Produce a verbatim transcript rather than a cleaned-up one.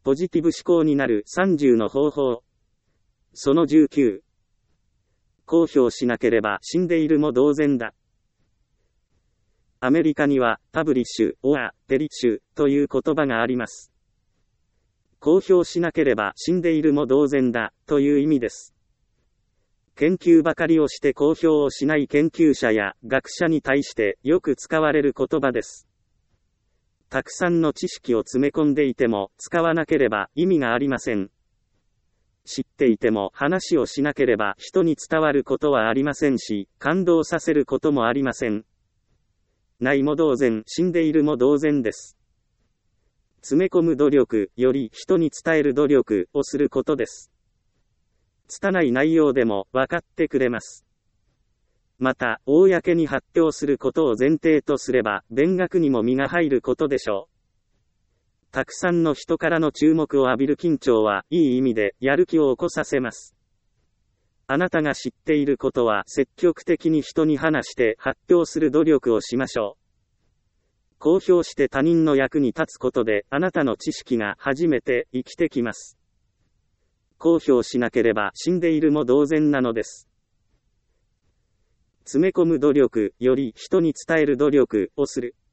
ポジティブ思考になるさんじゅうの方法。そのじゅうきゅう。公表しなければ死んでいるも同然だ。アメリカには、パブリッシュ、オア、ペリッシュ、という言葉があります。公表しなければ死んでいるも同然だ、という意味です。研究ばかりをして公表をしない研究者や学者に対してよく使われる言葉です。たくさんの知識を詰め込んでいても使わなければ意味がありません。知っていても話をしなければ人に伝わることはありませんし、感動させることもありません。ないも同然、死んでいるも同然です。詰め込む努力より人に伝える努力をすることです。拙い内容でも分かってくれます。また、公に発表することを前提とすれば、勉学にも身が入ることでしょう。たくさんの人からの注目を浴びる緊張は、いい意味で、やる気を起こさせます。あなたが知っていることは、積極的に人に話して発表する努力をしましょう。公表して他人の役に立つことで、あなたの知識が初めて生きてきます。公表しなければ死んでいるも同然なのです。詰め込む努力より人に伝える努力をする。